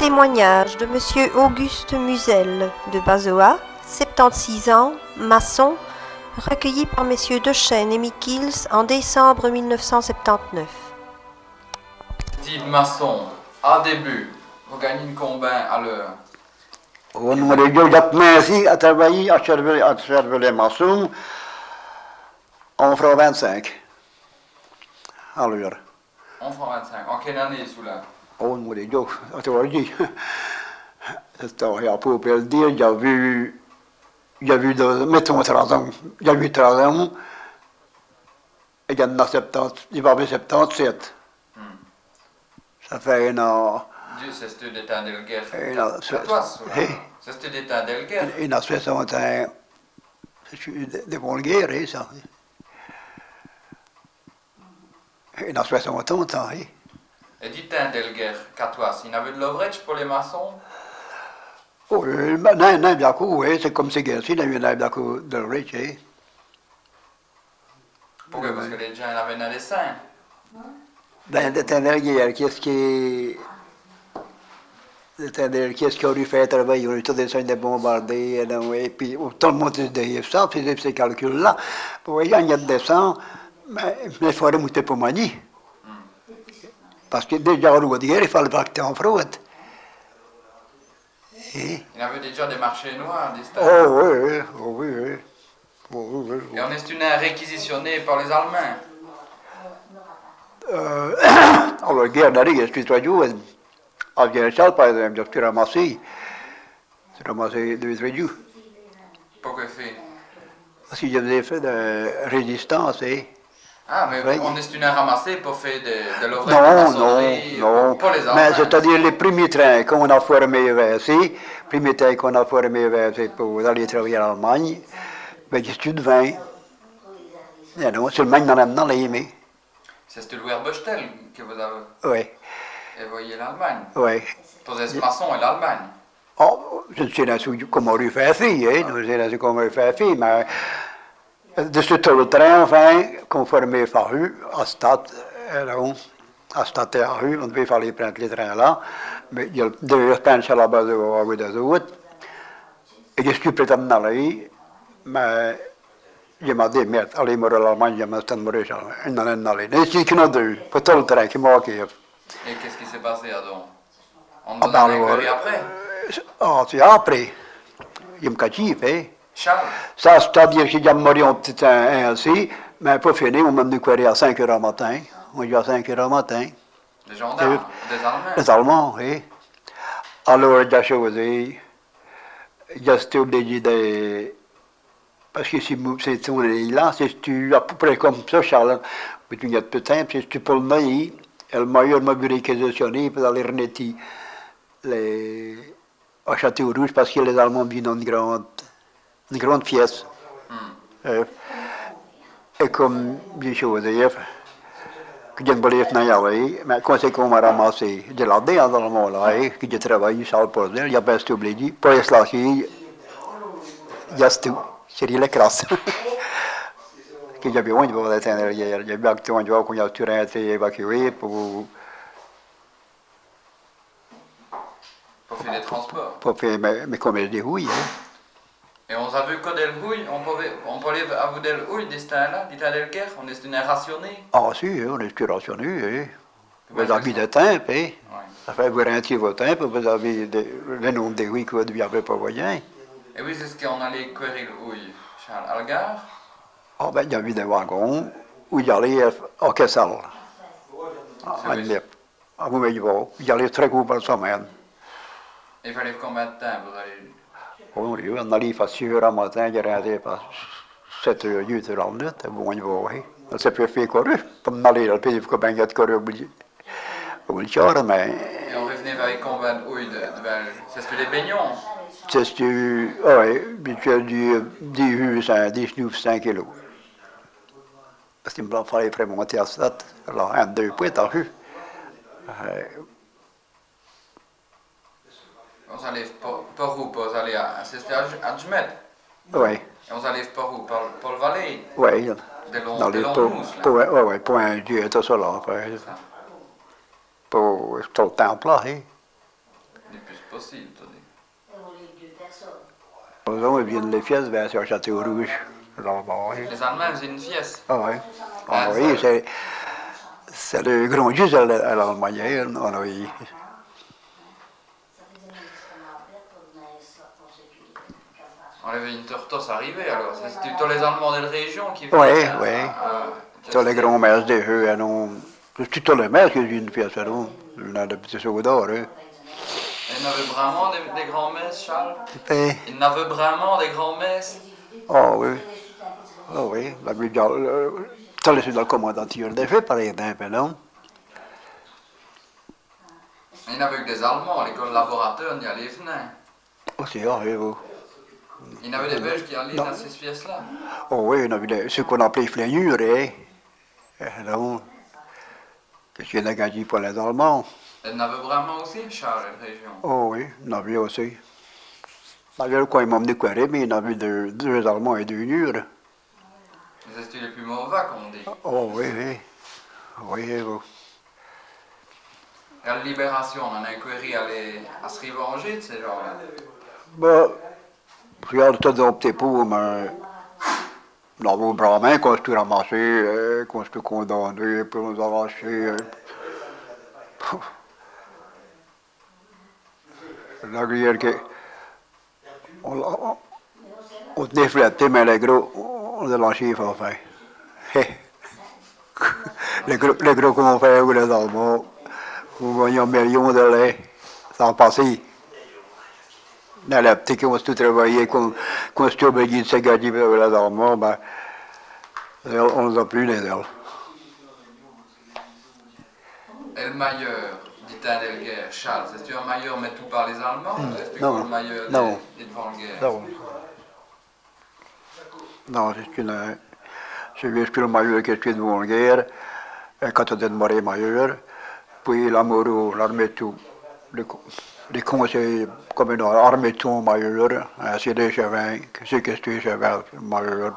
Témoignage de Monsieur Auguste Musel de Bazoa, 76 ans, maçon, recueilli par Messieurs Dechêne et Mikils en décembre 1979. Dit maçon, à début, vous gagnez combien à l'heure? On me dit que à travailler à Cervelet maçon, on fera 25 à l'heure. On fera 25. En quelle année, celui-là? On me dit que, tu vois, dit, c'est un peu pour le dire, il y a vu, mettons 30 ans, il y a vu 30 ans, et il y en a 70, il va avoir 77. Ça fait un an. Dieu, c'est ce d'état de guerre. C'est toi, c'est ce d'état de guerre. Il a 60 ans, c'est de bonne guerre, ça. Il a 60 ans, oui. Et dit-un Delguerre, qu'à toi, il n'avait de l'ouvrage pour les maçons? Oh, non, bien oui, c'est comme ces guerres-ci, il y a eu beaucoup de l'ouvrage, oui. Pourquoi? Parce que les gens avaient un dessin. Ben, Delguerre, qu'est-ce qui aurait fait travailler? On a tout dessin de bombarder, et puis tout le monde se dit ça, faisait ces calculs-là. Pour il y a un dessin, mais il fallait monter pour manier. Parce que déjà, au niveau de guerre, il fallait pas que tu en fraude. Il y avait déjà des marchés noirs, des stades. Oh oui, oh oui, oui. Oh, oui. Et on est une réquisitionné par les Allemands. Alors, la guerre d'Ari, je suis très dur. En Afghanistan, par exemple, je suis ramassé. J'ai ramassé 2-3 jours. Pourquoi fait? Parce que j'avais fait de résistance, Ah, mais ouais. On est une ramassée pour faire de l'ouvrage non. Pour les Allemands. Mais c'est-à-dire les premiers trains qu'on a formés ici, premiers trains qu'on a formés ici pour aller travailler en Allemagne, ben, je suis de 20. Non, c'est le même dans les mais. C'est le Louis Bechtel que vous avez. Oui. Et voyez l'Allemagne. Oui. Pour les maçons et l'Allemagne. Oh, je ne sais pas comment on fait fille, je ne sais pas comment on fait fille, mais de ce train, enfin, conformé par rue, à Stade, à Stade et à rue, on devait faire prendre les trains là, mais il y a deux penches à la base de des autres, et je suis prêt à m'en aller, mais je m'ai dit, merde, allez, moi, l'Allemagne, je m'ai dit, mourir, je n'en aller. Et c'est qu'il y en a deux, pour tout le train qui m'a manqué. Et qu'est-ce qui s'est passé, alors? On vous en a inquiété après? Ah, c'est après. Il me cache, Charles? Ça, c'est-à-dire que j'ai mort en petit train ainsi, mais pour finir, on m'a dit à 5 h du matin. On dit à 5 h du matin. Des gendarmes? Des Allemands? Les Allemands, oui. Alors, j'ai choisi, j'étais obligé de. Parce que si c'est là, c'est à peu près comme ça, Charles. Mais tu n'as pas de temps, si tu peux le mailler, le meilleur m'a vu réquisitionner pour aller remettre à Château-Rouge, parce que les Allemands viennent dans une grande pièce. Et comme j'ai choisi, que je ne voulais pas y aller, mais quand c'est qu'on m'a ramassé, je l'ai dit à l'Allemand là, que j'ai travaillé sur le poste, il y a pas obligé, pour les lâcher, il y a tout, c'est la crasse. Que j'avais besoin de voir la tête derrière, j'ai bien que on voit qu'on a tout été évacué pour faire des transports. Pour faire mes commerces de houilles. Et on a vu que des houilles, on peut aller à vous des houilles, des stades-là, des tas de guerre, on est une rationnée. Ah si, on est plus rationné. Vous avez des temps, ça fait vous rentiez vos temps, vous avez le nombre de houilles que vous n'avez pas voyé. Et oui, c'est ce qu'on allait cueillir les houilles, Charles, à la gare. Ah ben, il y avait des wagons où il y allait à Kessel. À vous voyez, il y allait très court par semaine. Et il fallait combien de temps vous allez? On allait faire 6 h du matin, il rentré par 7 h, 8 h la nuit, bon, il va, on s'est fait faire courir, pour m'aller, le pays, il faut bien y courir au char, mais... Et on revenait avec combien de houilles c'est les baignons? C'est oui, tu as du 19 kilos. Parce qu'il me fallait vraiment monter à ça, alors, un, deux points, t'as vu. On s'enlève par où? Pour aller à Adjmet? Oui. Et on s'enlève par où? Pour le Valais? Oui. Dans les longues mousses, là? Oui, pour un dieu, tout ça, là. Pour tout le temple, là, possible, tu dis. Les hommes viennent les pièces vers sur Château Rouge. Les Allemands faisaient une fiesse. Ah oui. Ah oui, c'est le grand juge à l'Allemagne. Ah oui. On avait une tortoise arrivée alors. C'était tous les Allemands de la région qui Oui, faisaient. oui. Tous les grands mères des eux, c'est tous les mères qui ont une pièce, non? On a des petits soldats, eux. Il y en avait vraiment des grands-messes, Charles? Eh. Il y en avait vraiment des grands-messes? Ah oui. Ah oui. La Bible, ça les dans le commandanture des faits, par exemple, non? Il y en avait que des Allemands, les collaborateurs n'y allaient venir. Aussi, ah oui, oui. Il y en avait des Belges qui allaient dans ces pièces-là. Oh oui, on avait ce qu'on appelait flénures, hein. Non. Qu'est-ce qu'il y en a gagné pour les Allemands? Il y en avait vraiment aussi, Charles, la région. Oh oui, il y en avait aussi. D'ailleurs, quand ils m'ont venu courir, mais il y en avait deux Allemands et deux Nures. Mais c'était les plus mauvais, comme on dit. Oh oui, oui. Oui, oui. Et à la Libération, on en a écoué à se revenger de ces gens-là. Ben, regarde, tout un petit peu, mais dans vos bras mains, quand je suis ramassé, quand je suis condamné, puis on nous arracher. La guerre qui. On tenait flatté, mais les gros, on a lâché, enfin. Les gros qu'on fait, ou les Allemands, vous voyez un million de lait, sans passer. Dans la petite qui ont tout travaillé, qu'on s'est obligé de se gagner avec les Allemands, ben, on nous a plus les ailes. Et le mailleur d'État de guerre, Charles, est-ce un mailleur mais tout par les Allemands ou est-ce Non, le mailleur non. des devant la guerre? Non. Non, c'est juste que le maillot qui est devant la guerre, quand on est demandé mailleur, puis l'amour, l'armée tout, les conseils communaux, l'armée tout mailleur, c'est des chevins, c'est que c'est chevins, mailleur.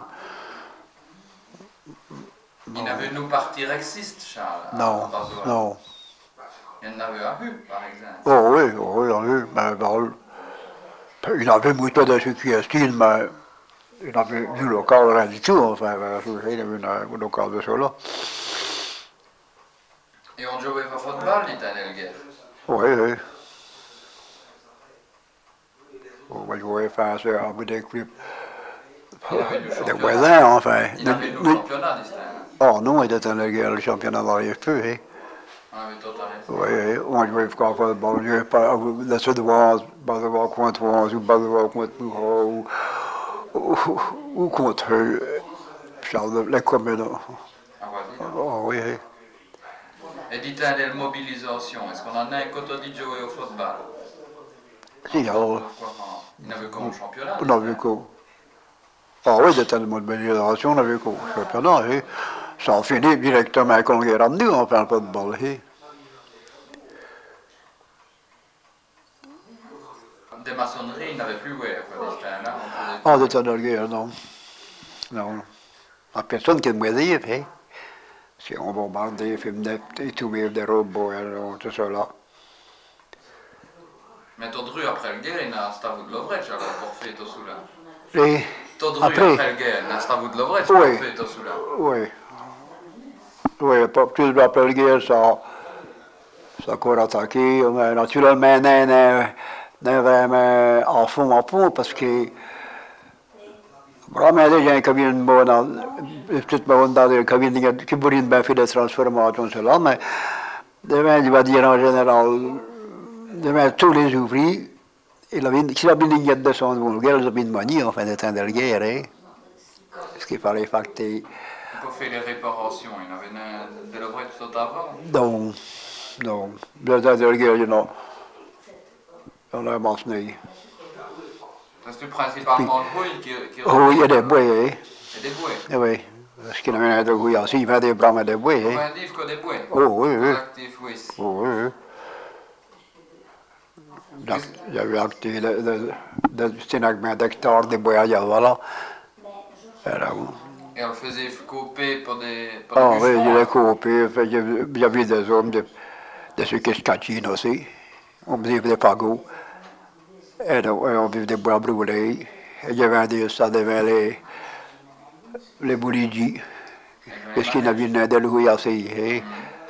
Il y avait nous partis rexistes, Charles. Non, non. Il y en avait à Hu, par exemple. Oh oui, à Hu, mais bon, il y avait beaucoup de ceux qui estiment, mais il n'y avait du local, rien du tout, enfin, il y avait un local de cela. Et on jouait au football, l'État de guerre. Oui, oui. On jouait face à des clubs, des voisins, enfin. Il y avait le championnat, distinct. Oh non, il était le championnat dans les feux, hein. On avait tout arrêté. Oui, on jouait au football, on jouait pas la Suédoise, Bazois contre Oise, ou Bazois contre Moura, ou contre les communes. Oh oui, oui. Et dites-moi de la mobilisation, est-ce qu'on en a un côté de jouer au football? Si, alors. Il n'avait qu'un championnat. On avait qu'au. Ah oui, c'était une mobilisation, on avait qu'au championnat, hein. Ça a fini directement avec on est ramené, on fait le football, hein. Des maçonneries, il n'avait plus, ouais, là. Ah, c'était dans la guerre, non. Non. La personne qui me dit, hein. Si on bombardait, et tout, des robots, tout ça là. Mais Todru, après la guerre, il n'a pas de Lovretch, alors pour faire tout cela. Et Todru, après la guerre, il n'a pas de Lovretch pour faire tout cela. Oui. Oui, pas plus après la guerre, ça a encore attaqué. Mais naturellement, n'est vraiment en fond, parce que vraiment, les gens qui viennent dans les cabines qui voulaient bien faire des transformations, cela, mais demain, il va dire en général, demain, tous les ouvriers, si la ligne descend de la guerre, ils ont une manie, enfin, d'éteindre la guerre, hein. Ce qu'il fallait facter. Pour faire les réparations, il y avait de Lovretch tout avant? Non, non. D'éteindre la guerre, il y en a mentionné. C'est principalement le bruit qui Oh, il y a des bouées, hein. Et des bouées? Oui, parce qu'il y en a des bouées aussi, il y a des bras, mais des bouées, On hein. va un livre que des bouées? Oh, oui, oui. Actif, oui. Oh, oui, oui. J'avais acté de Sténagment d'hectares de boyage, voilà. Et on le faisait couper pour des Ah oui, bûcherons, il a hein. coupé, il y avait des hommes de ceux qui se catchent aussi. On faisait des fagots. Et on buvait des bois brûlés. Et il y avait ça devait les boulidies. Qu'est-ce qu'il y avait de l'ouïe assez.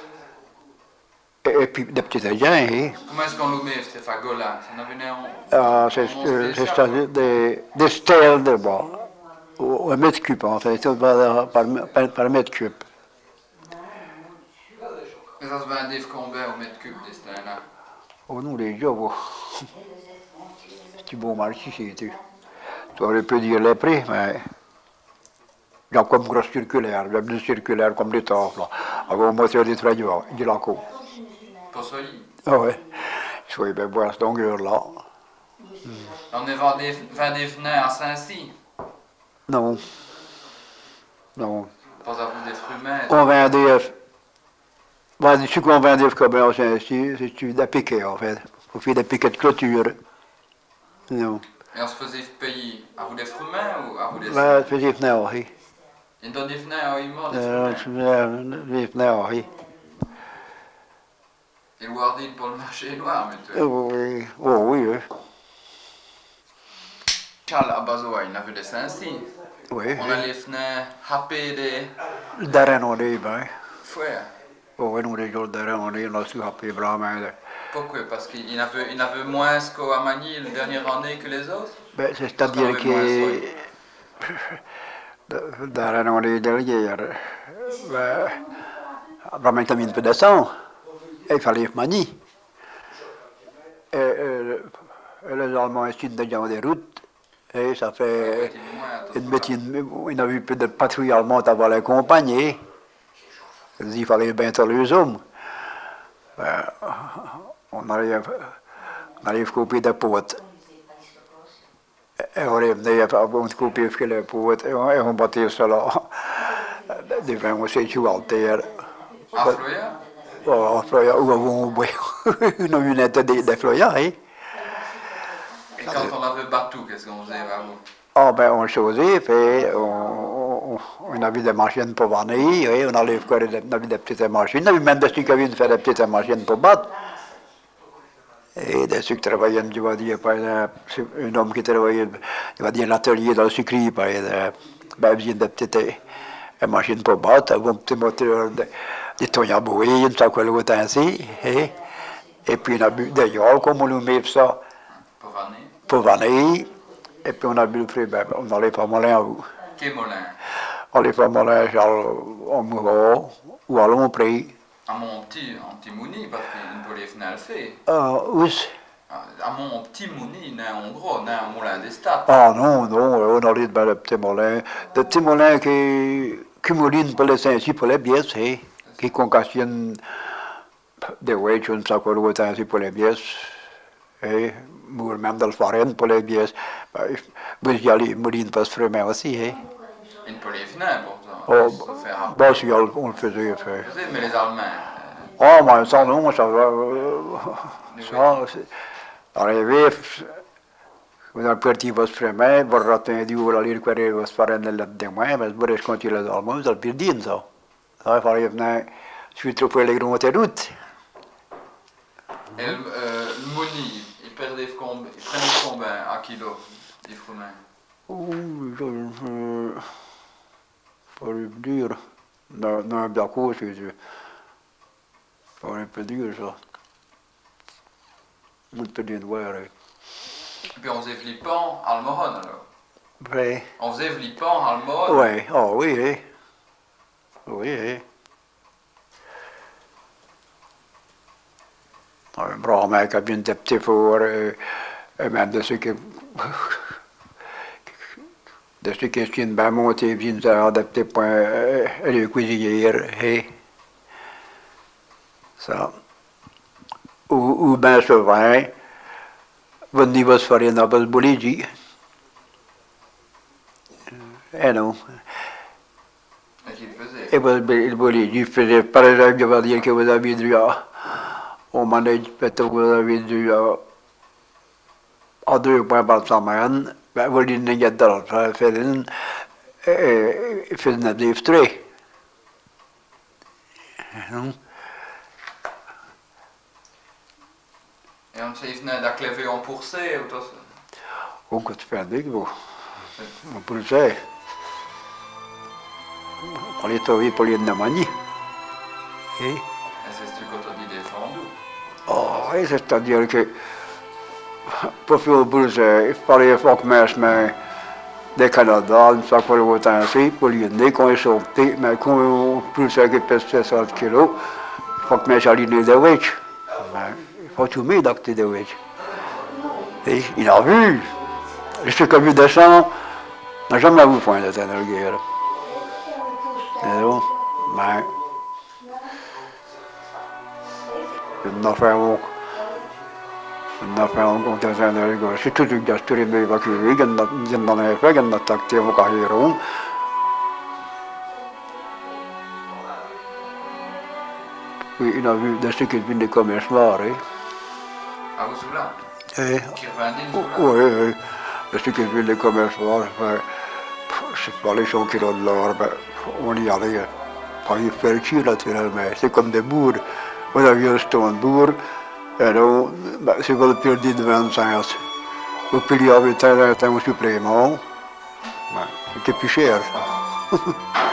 Et puis des petits agents. Comment est-ce qu'on l'oumait, c'était fagola? Ça n'avait Ah, c'est des stèles de bois. Au mètre cube, en fait, par mètre cube. Et ça se vendait combien au mètre cube, des stèles-là? Oh non, les gens, c'est bon marché, c'était. Tu aurais pu dire les prix, mais. J'ai comme grosse circulaire, j'ai deux circulaires comme des tafles, avec un moteur de traduire, de la côte. Pour solide. Ah ouais, je pouvais bien boire cette longueur-là. On est vendé venins à Saint-Cy. Non. Non. Pas à vous des fruits. On vendait. Ce qu'on vendait comme c'est des piquets, en fait. On fait des piquets de clôture. Non. Et on se faisait payer à vous des fruits ou à vous des Ouais, c'est des venins, oui. Et dans des venins, oui, mort des venins, oui. Et le wardine pour le marché noir, mais tu Oui, oh, oui, oui. Charles à Bazoa, il avait des Saint-Cy. Oui. On a les venins happés des. D'arène, on est, ben. Fouet. Oh, oui, nous, les jours d'arène, on est, on a su appeler vraiment. Pourquoi? Parce qu'il avait moins qu'au Manille la dernière année que les autres? Ben, c'est-à-dire que. D'arène, on est derrière. Ben, vraiment, il y a un peu de sang. Il fallait manier. Et les Allemands essaient de gagner des routes. Et ça fait une médecine. Il n'y avait plus de patrouille allemande avant les compagnies. Il fallait bien faire les hommes. Ben, on arrive à couper des potes. Et on revenait à couper les potes. Et on battait cela. Devant aussi sur Alter. À Floya? Oh, Floya, où avons-nous une lunette de Floya, hein? Et quand on avait battu, qu'est-ce qu'on faisait à vous? Ah ben on choisit, puis on avait des machines pour vanner, on avait des petites machines, on avait même des ceux qui avaient fait des petites machines pour battre. Et des ceux qui travaillaient, je vais dire, par exemple, un homme qui travaillait, je vais dire, l'atelier dans le sucrerie, par exemple, ben, il faisait des petites machines pour battre, avec un petit moteur, des tonnes à bouillir, une sac l'autre ainsi, et puis on a bu des yoles, comme on nous met ça, pour vanner. Et puis on a bu le fruit, ben, on allait pas molin à vous. Quel molin? On allait pas molin, genre, en Mourant, ou à Lompré. À mon petit mouni, parce qu'il ne peut les finir le fait. Où? À mon petit mouni, en gros, un moulin des stats. Ah non, on allait ben, le petit molin. Le petit molin qui mouline pour les Saint-Cy, pour les bières, qui concationnent des weights, je ne sais quoi, l'autre ainsi pour les bières. Et même dans le farine pour les bières. Vous y allez mouline pour se fremer aussi. Il peut les finir pour ça. Oh, bon, si on le faisait. Mais les Allemands. Oh, mais ça, non, ça va. Ça, arrivé, vous avez parti votre fremer, vous ratez du vous allez récupérer votre farine là-dedans, mais vous restez contre les Allemands, vous allez perdre ça. Ça, il fallait venir suite pour les grandes routes. Et le mouni, il prenait combien à kilo, les fruits? Oh, pas le dire. Non, bien quoi, c'est pas un peu dur, ça. On peut dire, ouais. Et puis on faisait flippant à Almoron, alors? Oui. On faisait flippant à Almoron? Oui, oh oui, oui. Un bra mec a bien des petits fours, et même de ceux qui... de ceux qui sont bien montés, viennent à des petits points, les cuisinières, ça. Ou bien souvent, venez vous faire une base bolidie. Eh non. Et qu'il faisait? Et le bolidie faisait, par exemple, je vais dire que vous avez dû au manège, peut-être que vous avez dû à 2 points par semaine, ben vous dites qu'il y a de l'argent, fait une adiftrée. Et on s'est venu d'aclever en pourcé ou tout ça. Ook het verder, op Pulsé. On est tombé pour les Namani. Et c'est ce que tu as dit défendu. Oh, c'est-à-dire que pour faire Pulsé, il fallait faut que mais des Canada, une fois pour le voter ainsi, pour les nez, quand ils sont petits, mais quand Pulsé qui pèse 60 kilos, il faut que mes aligner des wedges. Il faut tout mettre d'acter des wedges. Et il a vu. Je suis comme descend, n'a jamais vu point de tenir guerre. Et donc, mais une affaire où on tient un guerre. C'est tout le gars qui est évacué, il n'en a pas, il n'a tacté au carrière. Oui, il a vu des trucs qui viennent des commerces noirs. Ah, vous sous là? Qui Oui, oui. Des trucs qui viennent des commerces noirs. C'est pas les gens qui ont de l'or, on y allait. Pas y faire chier naturellement. C'est comme des bourgs. On a vu un stone bourg, et donc, c'est quoi le pire dit de 25. Au plus il y avait un supplément, c'était plus cher.